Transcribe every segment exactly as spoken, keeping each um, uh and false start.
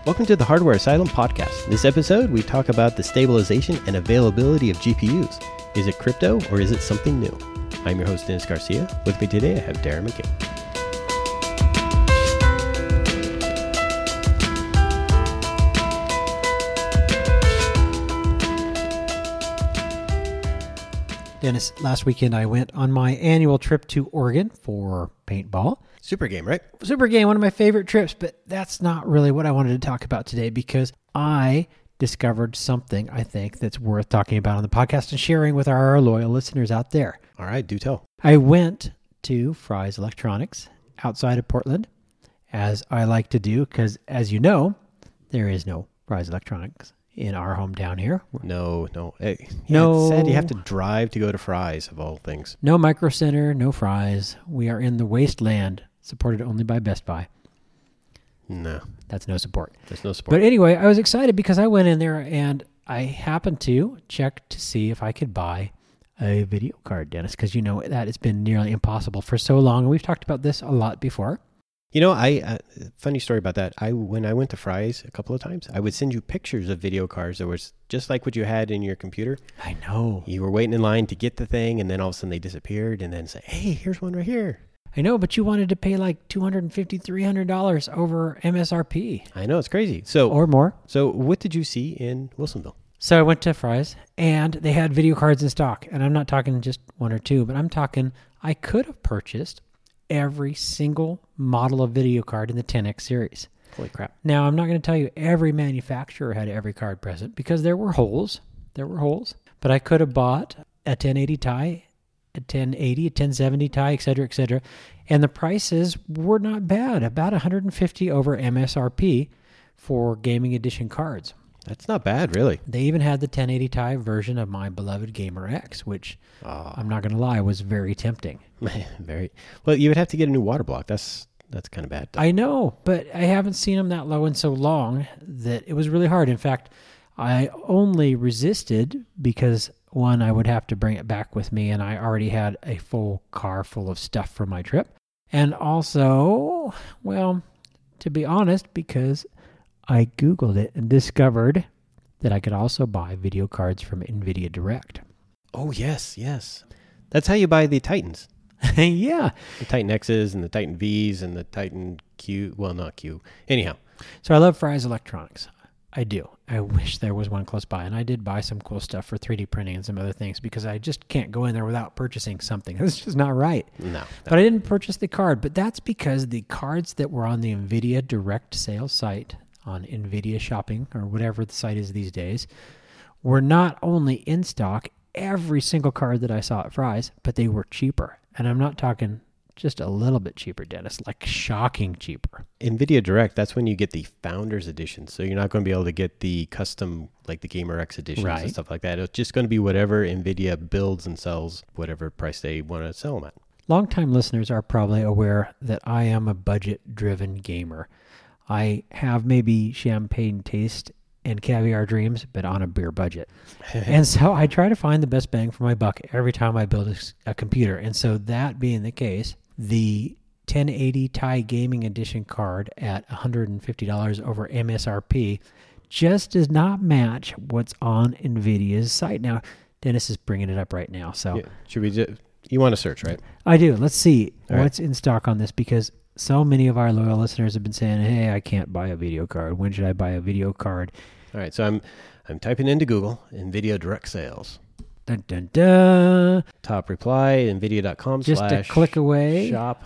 Welcome to the Hardware Asylum podcast. In this episode, we talk about the stabilization and availability of G P Us. Is it crypto or is it something new? I'm your host, Dennis Garcia. With me today, I have Darren McCain. Dennis, last weekend I went on my annual trip to Oregon for paintball. Super game, right? Super game, one of my favorite trips, but that's not really what I wanted to talk about today because I discovered something I think that's worth talking about on the podcast and sharing with our loyal listeners out there. All right, do tell. I went to Fry's Electronics outside of Portland, as I like to do, because as you know, there is no Fry's Electronics in our hometown here. No, no. Hey, yeah, No. It's sad you have to drive to go to Fry's, of all things. No Micro Center, no Fry's. We are in the wasteland, supported only by Best Buy. No, That's no support. there's no support. But anyway, I was excited because I went in there and I happened to check to see if I could buy a video card, Dennis, because you know that it's been nearly impossible for so long. And we've talked about this a lot before. You know, I uh, funny story about that. I when I went to Fry's a couple of times, I would send you pictures of video cards that was just like what you had in your computer. I know. You were waiting in line to get the thing, and then all of a sudden they disappeared, and then say, "Hey, here's one right here." I know, but you wanted to pay like two hundred fifty dollars, three hundred dollars over M S R P. I know, it's crazy. So, Or more. so what did you see in Wilsonville? So I went to Fry's, and they had video cards in stock. And I'm not talking just one or two, but I'm talking I could have purchased every single model of video card in the ten X series. Holy crap. Now, I'm not going to tell you every manufacturer had every card present because there were holes. There were holes. But I could have bought a ten eighty Ti, a ten eighty, a ten seventy Ti, et cetera, et cetera. And the prices were not bad, about one hundred fifty dollars over M S R P for gaming edition cards. That's not bad, really. They even had the ten eighty Ti version of my beloved Gamer X, which Oh, I'm not going to lie, was very tempting. very. Well, you would have to get a new water block. That's that's kind of bad. I know, but I haven't seen them that low in so long that it was really hard. In fact, I only resisted because, one, I would have to bring it back with me, and I already had a full car full of stuff from my trip. And also, well, to be honest, because I Googled it and discovered that I could also buy video cards from NVIDIA Direct. Oh, yes, yes. That's how you buy the Titans. Yeah. The Titan X's and the Titan V's and the Titan Q. Well, not Q. Anyhow. So I love Fry's Electronics. I do. I wish there was one close by. And I did buy some cool stuff for three D printing and some other things because I just can't go in there without purchasing something. It's just not right. No. But I didn't purchase the card. But that's because the cards that were on the NVIDIA Direct sales site, on NVIDIA Shopping or whatever the site is these days, were not only in stock, every single card that I saw at Fry's, but they were cheaper. And I'm not talking just a little bit cheaper, Dennis, like shocking cheaper. NVIDIA Direct, that's when you get the Founders Edition. So you're not going to be able to get the custom, like the Gamer X editions Right. and stuff like that. It's just going to be whatever NVIDIA builds and sells, whatever price they want to sell them at. Longtime listeners are probably aware that I am a budget-driven gamer. I have maybe champagne taste and caviar dreams, but on a beer budget. And so I try to find the best bang for my buck every time I build a, a computer. And so that being the case, the ten eighty Ti Gaming Edition card at one hundred fifty dollars over M S R P just does not match what's on NVIDIA's site. Now, Dennis is bringing it up right now. So Yeah. Should we just, you want to search, right? I do. Let's see All right. what's in stock on this because so many of our loyal listeners have been saying, hey, I can't buy a video card. When should I buy a video card? All right. So I'm I'm typing into Google NVIDIA Direct Sales. Dun, dun, dun. Top reply, NVIDIA dot com Just slash a click away. shop.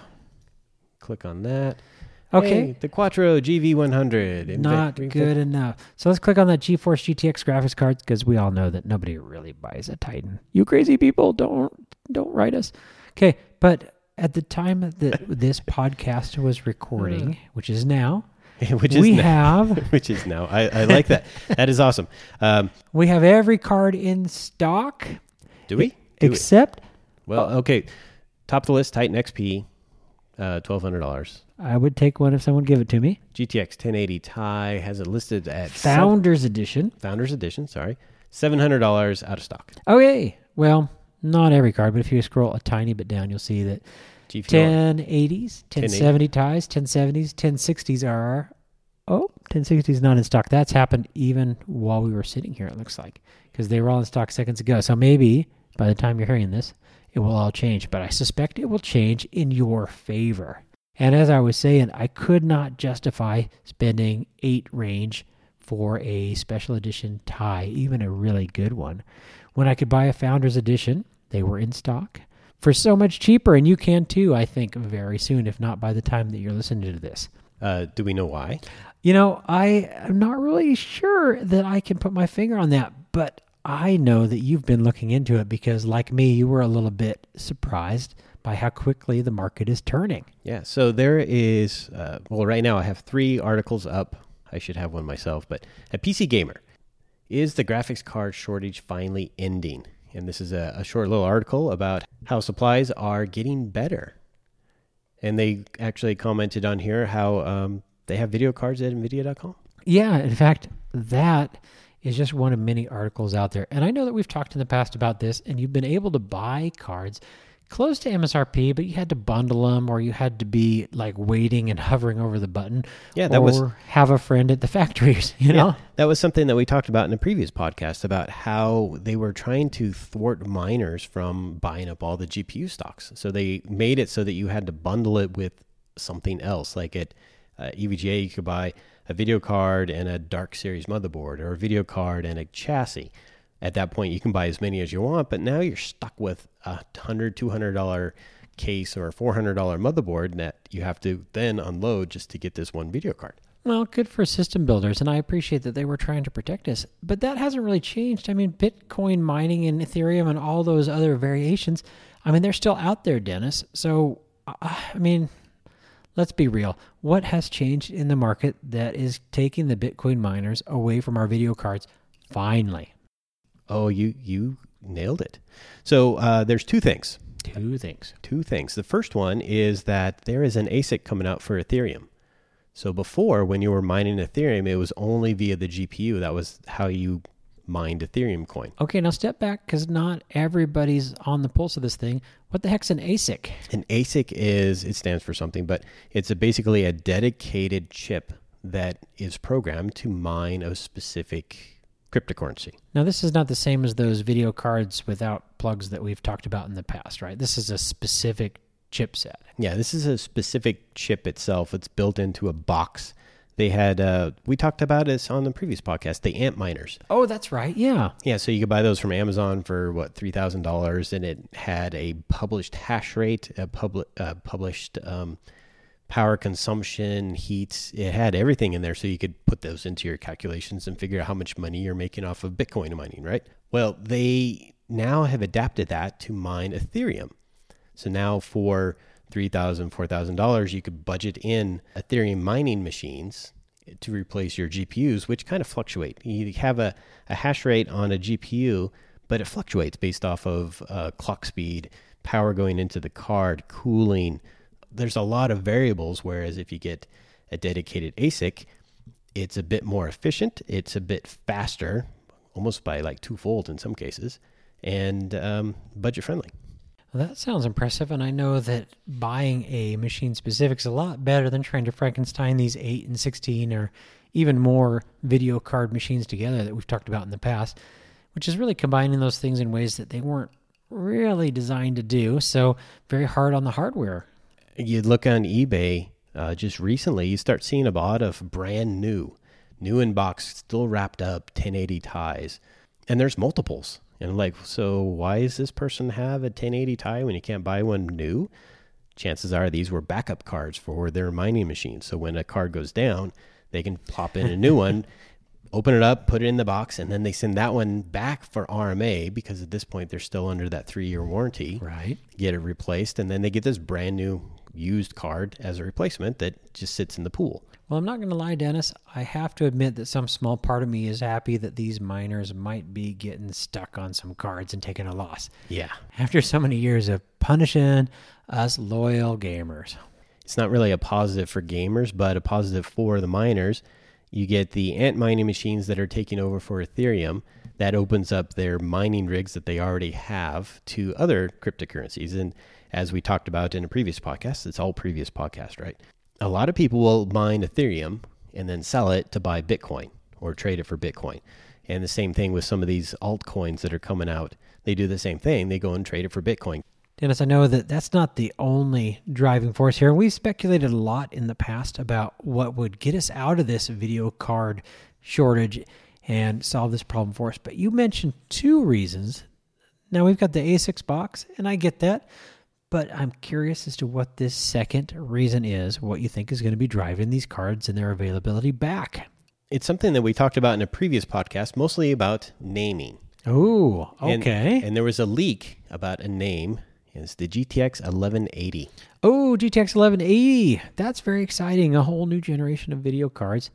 Click on that. Okay. Hey, the Quattro G V one hundred. Not Inve- good enough. So let's click on that GeForce G T X graphics cards because we all know that nobody really buys a Titan. You crazy people, don't don't write us. Okay, but at the time that this podcast was recording, which is now, which is we now, have which is now. I, I like that. That is awesome. Um, we have every card in stock. do we? Do we? Except Well, okay. Top of the list, Titan X P, uh, twelve hundred dollars. I would take one if someone give it to me. G T X ten eighty Ti has it listed at Founders Edition. seven, Founders Edition, sorry. seven hundred dollars out of stock. Okay. Well, not every card, but if you scroll a tiny bit down, you'll see that G P U ten eighties, ten seventy Tis, ten seventies, ten sixties are oh, ten sixty is not in stock. That's happened even while we were sitting here, it looks like, because they were all in stock seconds ago. So maybe by the time you're hearing this, it will all change. But I suspect it will change in your favor. And as I was saying, I could not justify spending eight range for a special edition tie, even a really good one, when I could buy a Founders Edition. They were in stock for so much cheaper, and you can too, I think, very soon, if not by the time that you're listening to this. Uh, do we know why? You know, I am not really sure that I can put my finger on that, but I know that you've been looking into it because, like me, you were a little bit surprised by how quickly the market is turning. Yeah, so there is, uh, well, right now I have three articles up. I should have one myself, but at P C Gamer, is the graphics card shortage finally ending? And this is a, a short little article about how supplies are getting better. And they actually commented on here how um, they have video cards at NVIDIA dot com. Yeah, in fact, that is just one of many articles out there. And I know that we've talked in the past about this, and you've been able to buy cards close to M S R P, but you had to bundle them, or you had to be like waiting and hovering over the button. Yeah, that or was have a friend at the factories. You know, yeah, that was something that we talked about in a previous podcast about how they were trying to thwart miners from buying up all the G P U stocks. So they made it so that you had to bundle it with something else. Like at uh, E V G A, you could buy a video card and a Dark Series motherboard, or a video card and a chassis. At that point, you can buy as many as you want, but now you're stuck with a one hundred dollars, two hundred dollars case or a four hundred dollars motherboard that you have to then unload just to get this one video card. Well, good for system builders, and I appreciate that they were trying to protect us. But that hasn't really changed. I mean, Bitcoin mining and Ethereum and all those other variations, I mean, they're still out there, Dennis. So, I mean, let's be real. What has changed in the market that is taking the Bitcoin miners away from our video cards finally? Oh, you you nailed it. So uh, there's two things. Two things. Two things. The first one is that there is an A S I C coming out for Ethereum. So before, when you were mining Ethereum, it was only via the G P U. That was how you mined Ethereum coin. Okay, now step back, because not everybody's on the pulse of this thing. What the heck's an A S I C? An A S I C is, it stands for something, but it's a basically a dedicated chip that is programmed to mine a specific cryptocurrency. Now, this is not the same as those video cards without plugs that we've talked about in the past, right? This is a specific chipset. Yeah, this is a specific chip itself. It's built into a box. They had, uh, we talked about this on the previous podcast, the Antminers. Oh, that's right. Yeah. Yeah, so you could buy those from Amazon for, what, three thousand dollars, and it had a published hash rate, a publi- uh, published um, power consumption, heat. It had everything in there, so you could put those into your calculations and figure out how much money you're making off of Bitcoin mining, right? Well, they now have adapted that to mine Ethereum. So now for three thousand dollars, four thousand dollars, you could budget in Ethereum mining machines to replace your G P Us, which kind of fluctuate. You have a, a hash rate on a G P U, but it fluctuates based off of uh, clock speed, power going into the card, cooling. There's a lot of variables, whereas if you get a dedicated A S I C, it's a bit more efficient, it's a bit faster, almost by like twofold in some cases, and um, budget friendly. Well, that sounds impressive, and I know that buying a machine specific is a lot better than trying to Frankenstein these eight and sixteen or even more video card machines together that we've talked about in the past, which is really combining those things in ways that they weren't really designed to do, so very hard on the hardware. You look on eBay uh, just recently, you start seeing a lot of brand new, new in box, still wrapped up ten eighty ties. And there's multiples. And like, so why does this person have a ten eighty tie when you can't buy one new? Chances are these were backup cards for their mining machine. So when a card goes down, they can pop in a new one, open it up, put it in the box, and then they send that one back for R M A because at this point they're still under that three-year warranty. Right. Get it replaced, and then they get this brand new used card as a replacement that just sits in the pool. Well, I'm not going to lie, Dennis. I have to admit that some small part of me is happy that these miners might be getting stuck on some cards and taking a loss. Yeah. After so many years of punishing us loyal gamers. It's not really a positive for gamers, but a positive for the miners. You get the Ant mining machines that are taking over for Ethereum. That opens up their mining rigs that they already have to other cryptocurrencies. And as we talked about in a previous podcast, it's all previous podcast, right? A lot of people will mine Ethereum and then sell it to buy Bitcoin or trade it for Bitcoin. And the same thing with some of these altcoins that are coming out. They do the same thing. They go and trade it for Bitcoin. Dennis, I know that that's not the only driving force here. We've speculated a lot in the past about what would get us out of this video card shortage and solve this problem for us. But you mentioned two reasons. Now, we've got the A six box, and I get that. But I'm curious as to what this second reason is, what you think is going to be driving these cards and their availability back. It's something that we talked about in a previous podcast, mostly about naming. Oh, okay. And, and there was a leak about a name. It's the G T X eleven eighty. Oh, G T X eleven eighty. That's very exciting. A whole new generation of video cards,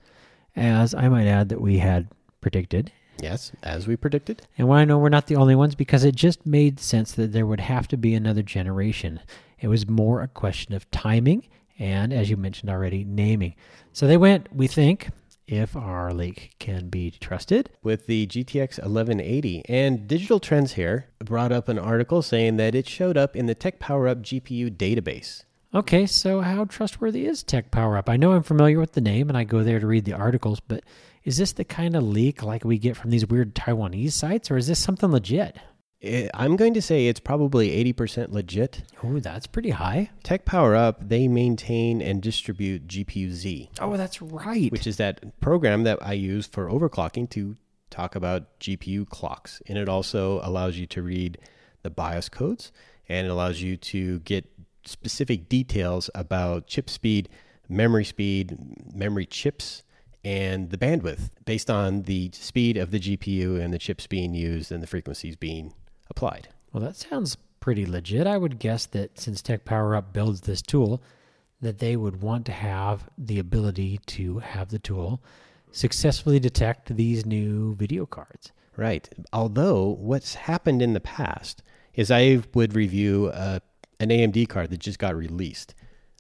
as I might add that we had predicted. Yes, as we predicted. And why I know we're not the only ones, because it just made sense that there would have to be another generation. It was more a question of timing and, as you mentioned already, naming. So they went, we think, if our leak can be trusted, with the G T X eleven eighty. And Digital Trends here brought up an article saying that it showed up in the Tech PowerUp G P U database. Okay, so how trustworthy is Tech PowerUp? I know I'm familiar with the name and I go there to read the articles, but is this the kind of leak like we get from these weird Taiwanese sites, or is this something legit? It, I'm going to say it's probably eighty percent legit. Oh, that's pretty high. Tech PowerUp, they maintain and distribute G P U Z. Oh, that's right. Which is that program that I use for overclocking to talk about G P U clocks. And it also allows you to read the BIOS codes, and it allows you to get specific details about chip speed, memory speed, memory chips, and the bandwidth based on the speed of the G P U and the chips being used and the frequencies being applied. Well, that sounds pretty legit. I would guess that since Tech PowerUp builds this tool, that they would want to have the ability to have the tool successfully detect these new video cards. Right. Although what's happened in the past is I would review a, an A M D card that just got released.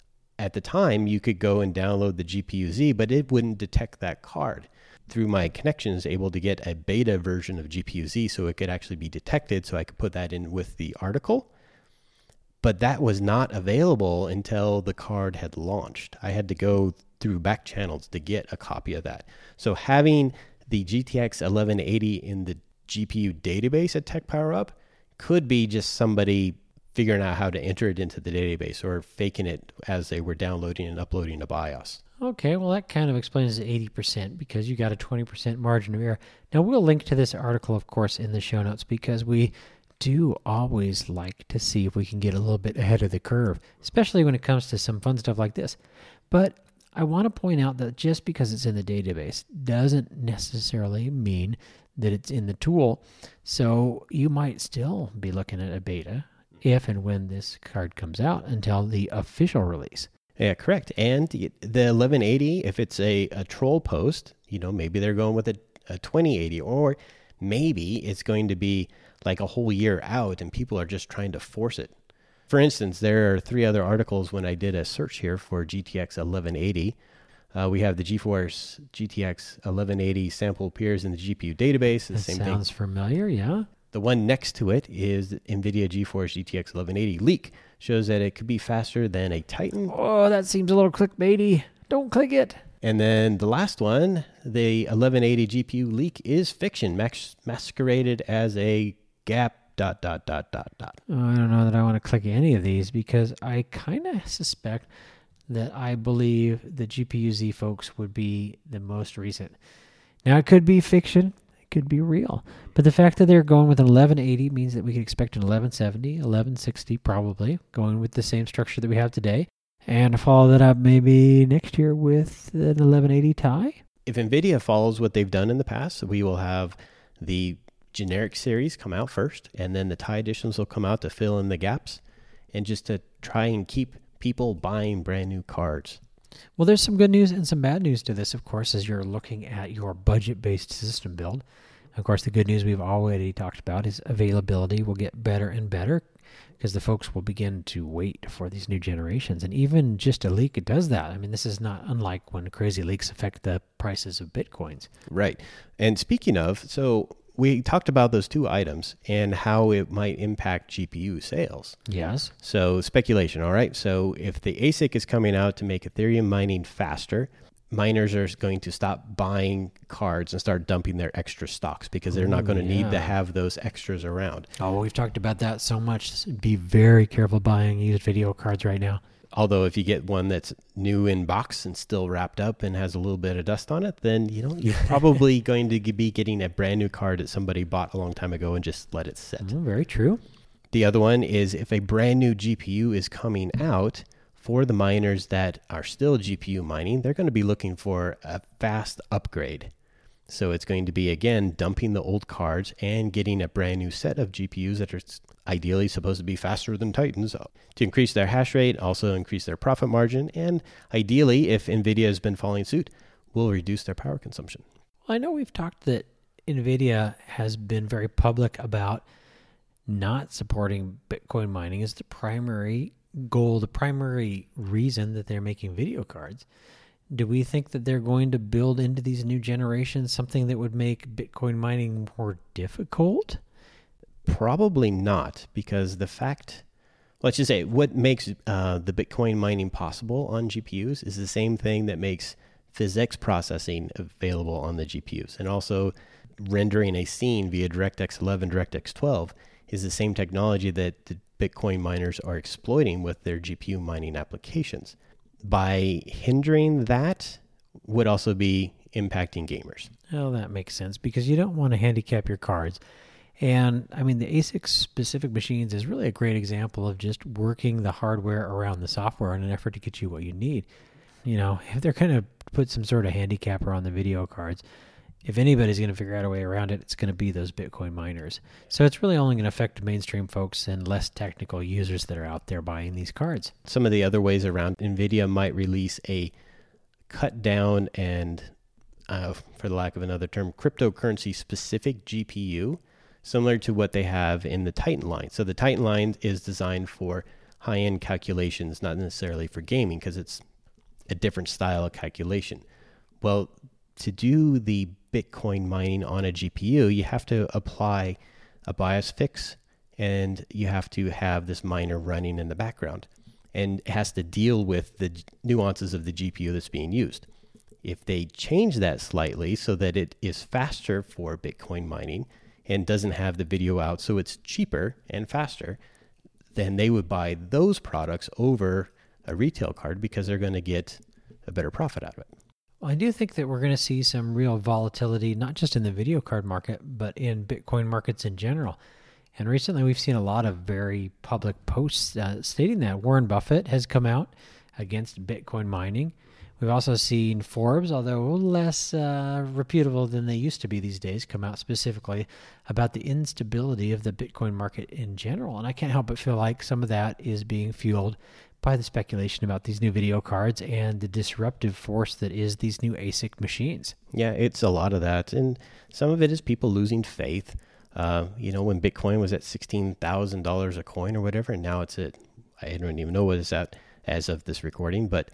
At the time, you could go and download the G P U Z, but it wouldn't detect that card. Through my connections, able to get a beta version of G P U Z so it could actually be detected, so I could put that in with the article. But that was not available until the card had launched. I had to go through back channels to get a copy of that. So having the G T X eleven eighty in the G P U database at Tech PowerUp could be just somebody figuring out how to enter it into the database or faking it as they were downloading and uploading a BIOS. Okay, well, that kind of explains the eighty percent because you got a twenty percent margin of error. Now, we'll link to this article, of course, in the show notes because we do always like to see if we can get a little bit ahead of the curve, especially when it comes to some fun stuff like this. But I want to point out that just because it's in the database doesn't necessarily mean that it's in the tool. So you might still be looking at a beta if and when this card comes out until the official release. Yeah, correct. And the eleven eighty, if it's a, a troll post, you know, maybe they're going with a, a twenty eighty, or maybe it's going to be like a whole year out and people are just trying to force it. For instance, there are three other articles when I did a search here for G T X eleven eighty. Uh, we have the GeForce G T X eleven eighty sample appears in the G P U database. The that same sounds thing. familiar, yeah. The one next to it is NVIDIA GeForce G T X eleven eighty leak. Shows that it could be faster than a Titan. Oh, that seems a little clickbaity. Don't click it. And then the last one, the eleven eighty G P U leak is fiction, mas- masqueraded as a gap, dot, dot, dot, dot, dot. Oh, I don't know that I want to click any of these because I kind of suspect that I believe the G P U Z folks would be the most recent. Now, it could be fiction. Could be real. But the fact that they're going with an eleven eighty means that we can expect an eleven seventy, eleven sixty probably, going with the same structure that we have today, and follow that up maybe next year with an eleven eighty Ti. If NVIDIA follows what they've done in the past, we will have the generic series come out first, and then the Ti editions will come out to fill in the gaps, and just to try and keep people buying brand new cards. Well, there's some good news and some bad news to this, of course, as you're looking at your budget-based system build. Of course, the good news we've already talked about is availability will get better and better because the folks will begin to wait for these new generations. And even just a leak, it does that. I mean, this is not unlike when crazy leaks affect the prices of Bitcoins. Right. And speaking of, so we talked about those two items and how it might impact G P U sales. Yes. So speculation, all right? So if the A S I C is coming out to make Ethereum mining faster, miners are going to stop buying cards and start dumping their extra stocks because they're not going to yeah. need to have those extras around. Oh, well, we've talked about that so much. Be very careful buying used video cards right now. Although if you get one that's new in box and still wrapped up and has a little bit of dust on it, then you know you're probably going to be getting a brand new card that somebody bought a long time ago and just let it sit. Mm, very true. The other one is if a brand new G P U is coming out for the miners that are still G P U mining, they're going to be looking for a fast upgrade. So it's going to be, again, dumping the old cards and getting a brand new set of G P Us that are ideally supposed to be faster than Titans to increase their hash rate, also increase their profit margin, and ideally, if NVIDIA has been following suit, will reduce their power consumption. Well, I know we've talked that NVIDIA has been very public about not supporting Bitcoin mining as the primary goal, the primary reason that they're making video cards. Do we think that they're going to build into these new generations something that would make Bitcoin mining more difficult? Probably not, because the fact, let's just say, what makes uh, the Bitcoin mining possible on G P Us is the same thing that makes PhysX processing available on the G P Us. And also rendering a scene via DirectX eleven, DirectX twelve is the same technology that the Bitcoin miners are exploiting with their G P U mining applications. By hindering that would also be impacting gamers. Oh, that makes sense, because you don't want to handicap your cards. And I mean, the A S I C-specific machines is really a great example of just working the hardware around the software in an effort to get you what you need. You know, if they're going to put some sort of handicapper on the video cards, if anybody's going to figure out a way around it, it's going to be those Bitcoin miners. So it's really only going to affect mainstream folks and less technical users that are out there buying these cards. Some of the other ways around, NVIDIA might release a cut down and, uh, for the lack of another term, cryptocurrency specific G P U, similar to what they have in the Titan line. So the Titan line is designed for high-end calculations, not necessarily for gaming, because it's a different style of calculation. Well, to do the Bitcoin mining on a G P U, you have to apply a BIOS fix, and you have to have this miner running in the background, and it has to deal with the nuances of the G P U that's being used. If they change that slightly so that it is faster for Bitcoin mining and doesn't have the video out so it's cheaper and faster, then they would buy those products over a retail card because they're going to get a better profit out of it. Well, I do think that we're going to see some real volatility, not just in the video card market, but in Bitcoin markets in general. And recently we've seen a lot of very public posts uh, stating that. Warren Buffett has come out against Bitcoin mining. We've also seen Forbes, although less uh, reputable than they used to be these days, come out specifically about the instability of the Bitcoin market in general. And I can't help but feel like some of that is being fueled by the speculation about these new video cards and the disruptive force that is these new A S I C machines. Yeah, it's a lot of that. And some of it is people losing faith. Uh, you know, when Bitcoin was at sixteen thousand dollars a coin or whatever, and now it's at, I don't even know what it's at as of this recording, but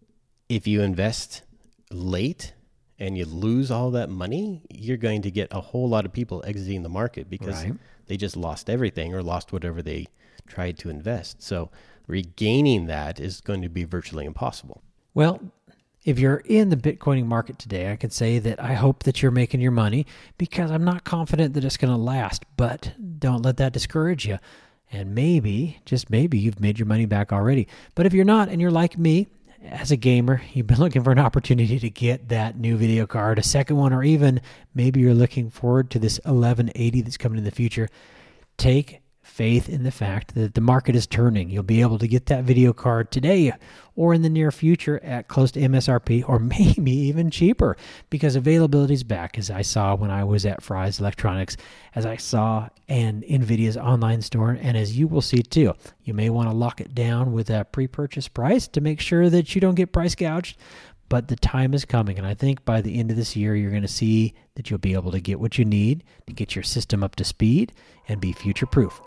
if you invest late and you lose all that money, you're going to get a whole lot of people exiting the market because Right. they just lost everything or lost whatever they tried to invest. So regaining that is going to be virtually impossible. Well, if you're in the Bitcoining market today, I can say that I hope that you're making your money, because I'm not confident that it's going to last, but don't let that discourage you. And maybe, just maybe, you've made your money back already. But if you're not, and you're like me, as a gamer, you've been looking for an opportunity to get that new video card, a second one, or even maybe you're looking forward to this eleven eighty that's coming in the future, take faith in the fact that the market is turning. You'll be able to get that video card today or in the near future at close to M S R P, or maybe even cheaper, because availability is back, as I saw when I was at Fry's Electronics, as I saw in NVIDIA's online store, and as you will see too. You may want to lock it down with a pre-purchase price to make sure that you don't get price gouged, but the time is coming, and I think by the end of this year, you're going to see that you'll be able to get what you need to get your system up to speed and be future-proof.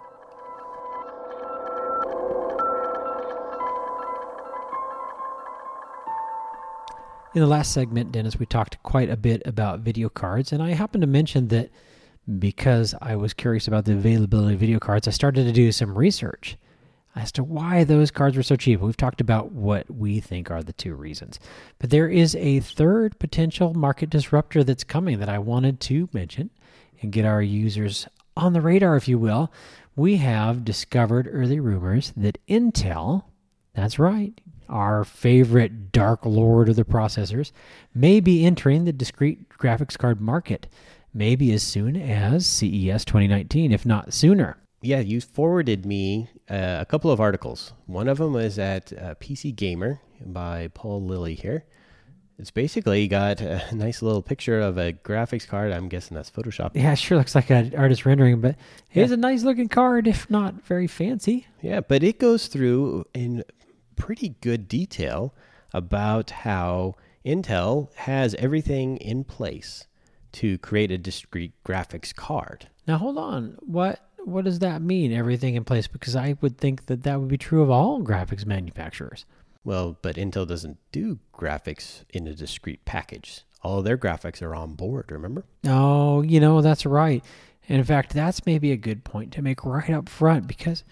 In the last segment, Dennis, we talked quite a bit about video cards, and I happened to mention that because I was curious about the availability of video cards, I started to do some research. as to why those cards were so cheap. We've talked about what we think are the two reasons. But there is a third potential market disruptor that's coming that I wanted to mention and get our users on the radar, if you will. We have discovered early rumors that Intel, that's right, our favorite dark lord of the processors, may be entering the discrete graphics card market, maybe as soon as C E S twenty nineteen, if not sooner. Yeah, you forwarded me uh, a couple of articles. One of them was at uh, P C Gamer by Paul Lilly here. It's basically got a nice little picture of a graphics card. I'm guessing that's Photoshop. Yeah, it sure looks like an artist rendering, but it's yeah. a nice looking card, if not very fancy. Yeah, but it goes through in pretty good detail about how Intel has everything in place to create a discrete graphics card. Now, hold on. What what does that mean, everything in place? Because I would think that that would be true of all graphics manufacturers. Well, but Intel doesn't do graphics in a discrete package. All of their graphics are on board, remember? Oh, you know, that's right. And in fact, that's maybe a good point to make right up front, because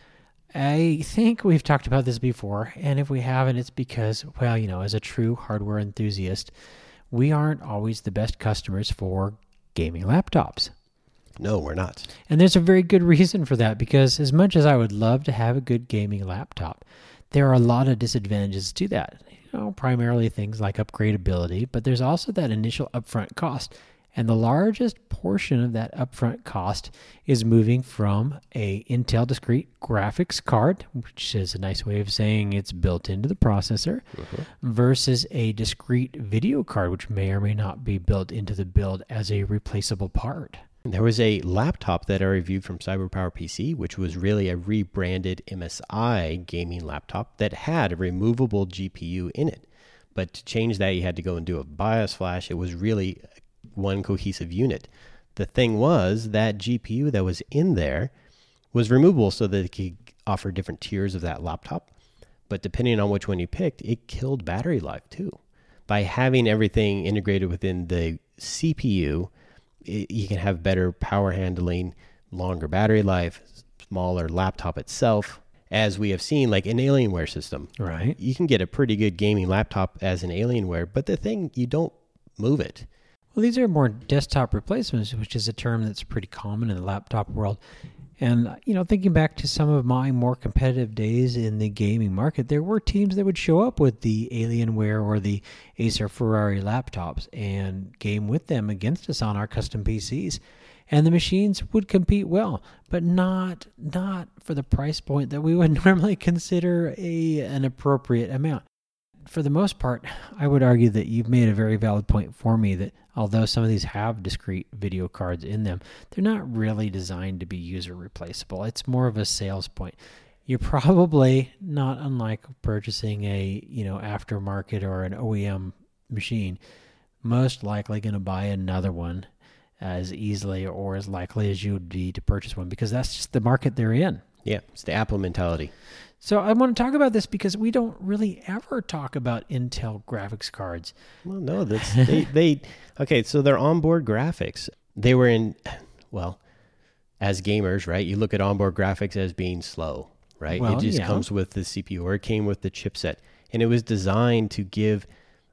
I think we've talked about this before, and if we haven't, it's because, well, you know, as a true hardware enthusiast, we aren't always the best customers for gaming laptops. No, we're not. And there's a very good reason for that, because as much as I would love to have a good gaming laptop, there are a lot of disadvantages to that. You know, primarily things like upgradability, but there's also that initial upfront cost. And the largest portion of that upfront cost is moving from a Intel discrete graphics card, which is a nice way of saying it's built into the processor, uh-huh. versus a discrete video card, which may or may not be built into the build as a replaceable part. There was a laptop that I reviewed from CyberPower P C, which was really a rebranded M S I gaming laptop that had a removable G P U in it. But to change that, you had to go and do a BIOS flash. It was really one cohesive unit. The thing was that G P U that was in there was removable so that it could offer different tiers of that laptop. But depending on which one you picked, it killed battery life too. By having everything integrated within the C P U, it, you can have better power handling, longer battery life, smaller laptop itself. As we have seen, like an Alienware system, right? You can get a pretty good gaming laptop as an Alienware, but the thing, you don't move it. Well, these are more desktop replacements, which is a term that's pretty common in the laptop world. And, you know, thinking back to some of my more competitive days in the gaming market, there were teams that would show up with the Alienware or the Acer Ferrari laptops and game with them against us on our custom P Cs. And the machines would compete well, but not not for the price point that we would normally consider a an appropriate amount. For the most part, I would argue that you've made a very valid point for me that although some of these have discrete video cards in them, they're not really designed to be user replaceable. It's more of a sales point. You're probably not unlike purchasing a, you know, aftermarket or an O E M machine, most likely going to buy another one as easily or as likely as you would be to purchase one, because that's just the market they're in. Yeah, it's the Apple mentality. So I want to talk about this because we don't really ever talk about Intel graphics cards. Well, no, that's they, they okay, so they're onboard graphics. They were in, well, as gamers, right, you look at onboard graphics as being slow, right? Well, it just yeah. comes with the C P U, or it came with the chipset. And it was designed to give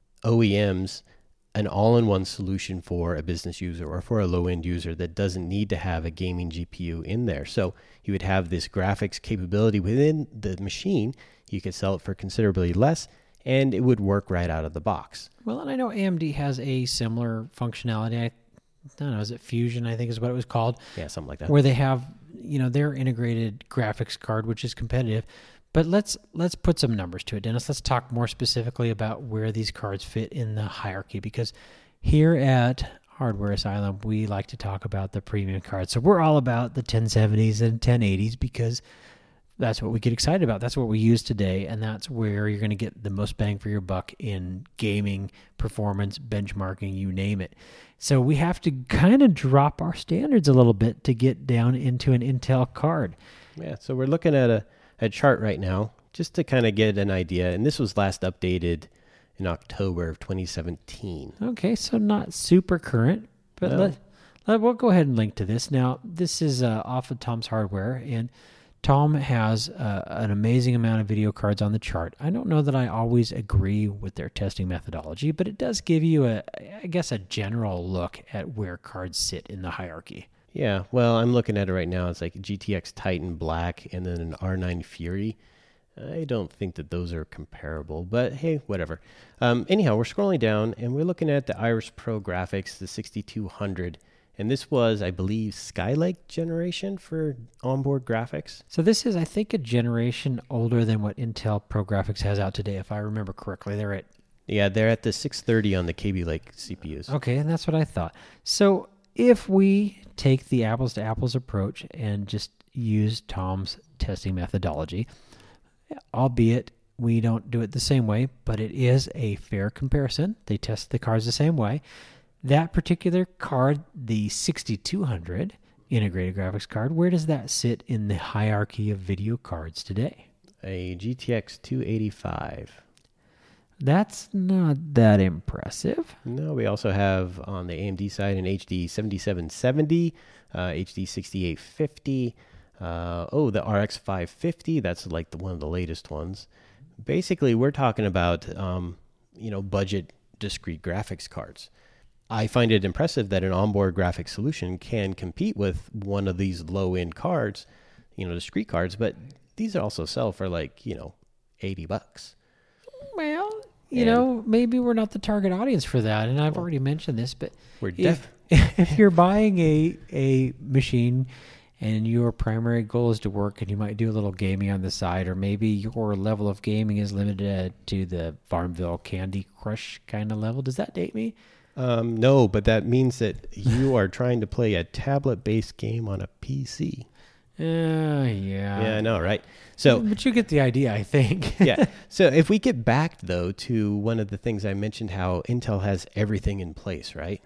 O E Ms an all-in-one solution for a business user or for a low-end user that doesn't need to have a gaming G P U in there. So you would have this graphics capability within the machine. You could sell it for considerably less, and it would work right out of the box. Well, and I know A M D has a similar functionality. I don't know, is it Fusion, I think is what it was called? Yeah, something like that. Where they have, you know, their integrated graphics card, which is competitive. But let's let's put some numbers to it, Dennis. Let's talk more specifically about where these cards fit in the hierarchy, because here at Hardware Asylum, we like to talk about the premium cards. So we're all about the ten seventies and ten eighties because that's what we get excited about. That's what we use today, and that's where you're going to get the most bang for your buck in gaming, performance, benchmarking, you name it. So we have to kind of drop our standards a little bit to get down into an Intel card. Yeah, so we're looking at a a chart right now just to kind of get an idea, and this was last updated in October of twenty seventeen. Okay, so not super current, but No. let, let, we'll go ahead and link to this. Now, this is uh, off of Tom's Hardware, and Tom has uh, an amazing amount of video cards on the chart. I don't know that I always agree with their testing methodology, but it does give you, a, I guess, a general look at where cards sit in the hierarchy. Yeah, well, I'm looking at it right now. It's like G T X Titan Black and then an R nine Fury. I don't think that those are comparable, but hey, whatever. Um, anyhow, we're scrolling down, and we're looking at the Iris Pro graphics, the sixty-two hundred. And this was, I believe, Skylake generation for onboard graphics. So this is, I think, a generation older than what Intel Pro Graphics has out today, if I remember correctly. They're at... Yeah, they're at the six thirty on the Kaby Lake C P Us. Okay, and that's what I thought. So if we take the apples-to-apples approach and just use Tom's testing methodology, albeit we don't do it the same way, but it is a fair comparison. They test the cards the same way. That particular card, the sixty-two hundred integrated graphics card, where does that sit in the hierarchy of video cards today? A G T X two eighty-five. That's not that impressive. No, we also have on the A M D side an H D seventy-seven seventy, uh, H D sixty-eight fifty. Uh, oh, the R X five fifty. That's like the one of the latest ones. Basically, we're talking about um, you know budget discrete graphics cards. I find it impressive that an onboard graphics solution can compete with one of these low-end cards, you know, discrete cards. But these also sell for like you know eighty bucks. Well, you And- know, maybe we're not the target audience for that, and I've already mentioned this, but We're if, def- if you're buying a a machine and your primary goal is to work and you might do a little gaming on the side, or maybe your level of gaming is limited to the Farmville Candy Crush kind of level. Does that date me? Um, no, but that means that you are trying to play a tablet-based game on a P C. Uh, yeah. Yeah, I know, right? So, But you get the idea, I think. yeah. So if we get back, though, to one of the things I mentioned, how Intel has everything in place, right?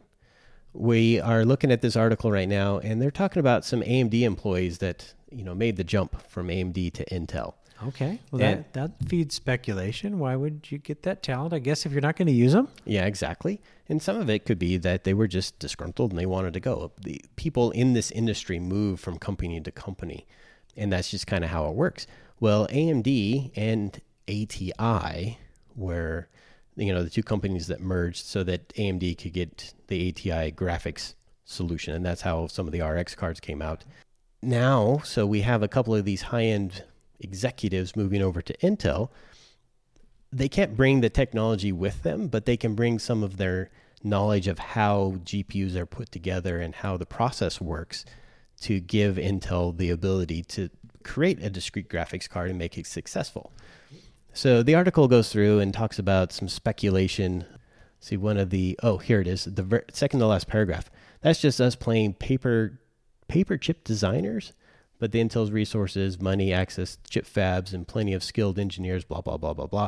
We are looking at this article right now, and they're talking about some A M D employees that, you know, made the jump from A M D to Intel. Okay. Well, And- that, that feeds speculation. Why would you get that talent? I guess if you're not going to use them. Yeah, exactly. And some of it could be that they were just disgruntled and they wanted to go. The people in this industry move from company to company, and that's just kind of how it works. Well, A M D and A T I were, you know, the two companies that merged so that A M D could get the A T I graphics solution, and that's how some of the R X cards came out. Now, so we have a couple of these high-end executives moving over to Intel. They can't bring the technology with them, but they can bring some of their knowledge of how G P Us are put together and how the process works to give Intel the ability to create a discrete graphics card and make it successful. So the article goes through and talks about some speculation. See, one of the, oh, here it is, the ver- second to last paragraph. That's just us playing paper paper chip designers, but the Intel's resources, money, access, chip fabs, and plenty of skilled engineers, blah, blah, blah, blah, blah.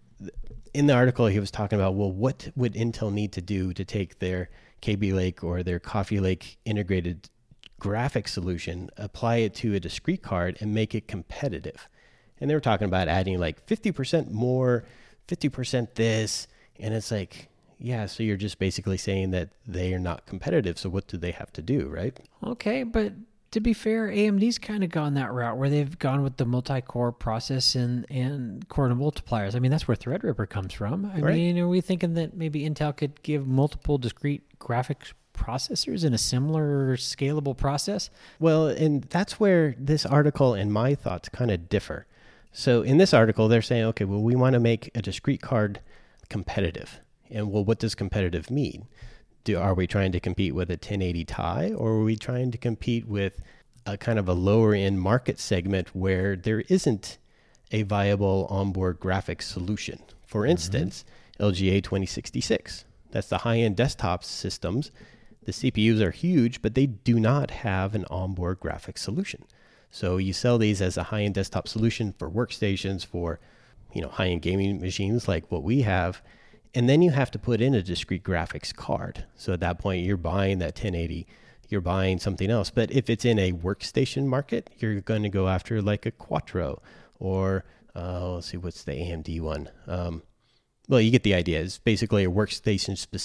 In the article, he was talking about, well, what would Intel need to do to take their Kaby Lake or their Coffee Lake integrated graphic solution, apply it to a discrete card, and make it competitive? And they were talking about adding like fifty percent more, fifty percent this. And it's like, yeah, so you're just basically saying that they are not competitive. So what do they have to do, right? Okay, but to be fair, A M D's kind of gone that route where they've gone with the multi-core process and, and core multipliers. I mean, that's where Threadripper comes from. I Right. mean, are we thinking that maybe Intel could give multiple discrete graphics processors in a similar scalable process? Well, and that's where this article and my thoughts kind of differ. So in this article, they're saying, okay, well, we want to make a discrete card competitive. And well, what does competitive mean? Do, are we trying to compete with a ten eighty Ti, or are we trying to compete with a kind of a lower end market segment where there isn't a viable onboard graphics solution? For instance, mm-hmm. L G A twenty sixty-six. That's the high end desktop systems. The C P Us are huge, but they do not have an onboard graphics solution. So you sell these as a high end desktop solution for workstations, for you know high end gaming machines like what we have. And then you have to put in a discrete graphics card. So at that point, you're buying that ten eighty, you're buying something else. But if it's in a workstation market, you're going to go after like a Quattro or, uh, let's see, what's the A M D one? Um, well, you get the idea. It's basically a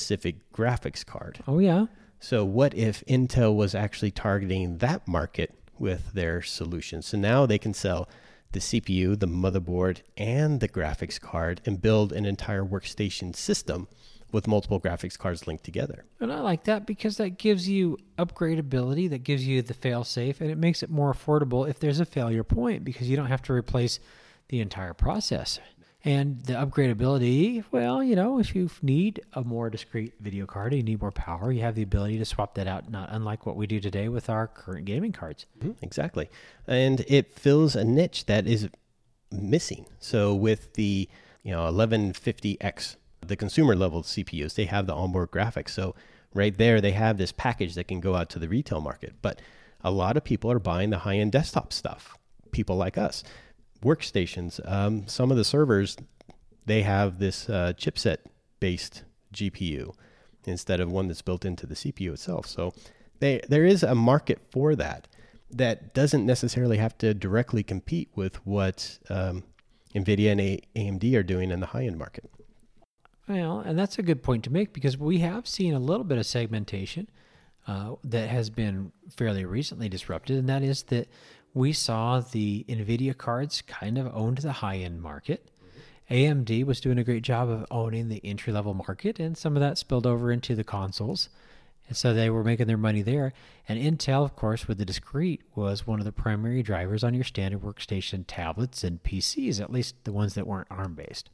workstation-specific graphics card. Oh, yeah. So what if Intel was actually targeting that market with their solutions. So now they can sell the C P U, the motherboard, and the graphics card and build an entire workstation system with multiple graphics cards linked together. And I like that because that gives you upgradability, that gives you the fail-safe, and it makes it more affordable if there's a failure point because you don't have to replace the entire processor. And the upgradability, well, you know, if you need a more discrete video card, you need more power, you have the ability to swap that out, not unlike what we do today with our current gaming cards. Mm-hmm, exactly. And it fills a niche that is missing. So with the, you know, eleven fifty X, the consumer level C P Us, they have the onboard graphics. So right there, they have this package that can go out to the retail market. But a lot of people are buying the high-end desktop stuff, people like us. Workstations, um, some of the servers, they have this uh, chipset-based G P U instead of one that's built into the C P U itself. So they, there is a market for that that doesn't necessarily have to directly compete with what um, NVIDIA and A M D are doing in the high-end market. Well, and that's a good point to make because we have seen a little bit of segmentation uh, that has been fairly recently disrupted, and that is that we saw the NVIDIA cards kind of owned the high-end market. Mm-hmm. A M D was doing a great job of owning the entry-level market, and some of that spilled over into the consoles, and so they were making their money there. And Intel, of course, with the discrete, was one of the primary drivers on your standard workstation tablets and P Cs, at least the ones that weren't ARM-based.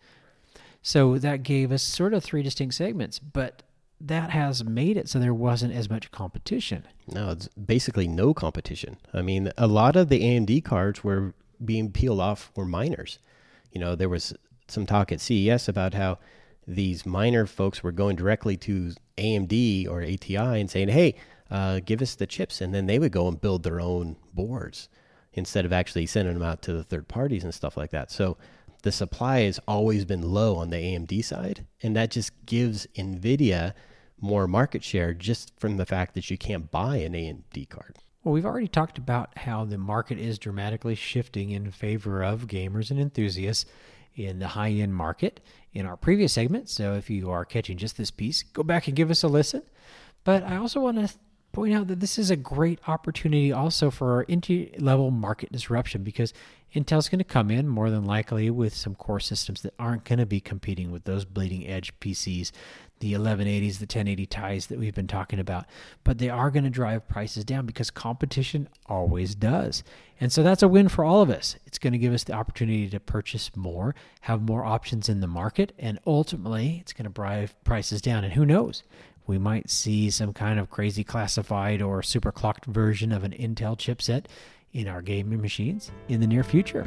So that gave us sort of three distinct segments, but that has made it so there wasn't as much competition. No, it's basically no competition. I mean, a lot of the A M D cards were being peeled off were miners. You know, there was some talk at C E S about how these miner folks were going directly to A M D or A T I and saying, hey, uh, give us the chips. And then they would go and build their own boards instead of actually sending them out to the third parties and stuff like that. So the supply has always been low on the A M D side, and that just gives NVIDIA more market share just from the fact that you can't buy an A M D card. Well, we've already talked about how the market is dramatically shifting in favor of gamers and enthusiasts in the high-end market in our previous segment. So if you are catching just this piece, go back and give us a listen. But I also want to point out that this is a great opportunity also for our entry-level market disruption because Intel's going to come in more than likely with some core systems that aren't going to be competing with those bleeding-edge P Cs, the eleven eighties, the ten eighty Ti's that we've been talking about. But they are going to drive prices down because competition always does. And so that's a win for all of us. It's going to give us the opportunity to purchase more, have more options in the market, and ultimately it's going to drive prices down. And who knows? We might see some kind of crazy classified or superclocked version of an Intel chipset in our gaming machines in the near future.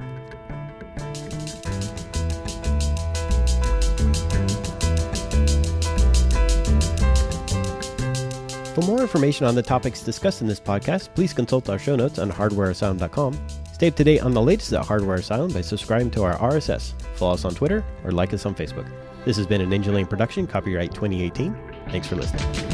For more information on the topics discussed in this podcast, please consult our show notes on hardware asylum dot com. Stay up to date on the latest at Hardware Asylum by subscribing to our R S S. Follow us on Twitter or like us on Facebook. This has been an Angel Lane production, copyright twenty eighteen. Thanks for listening.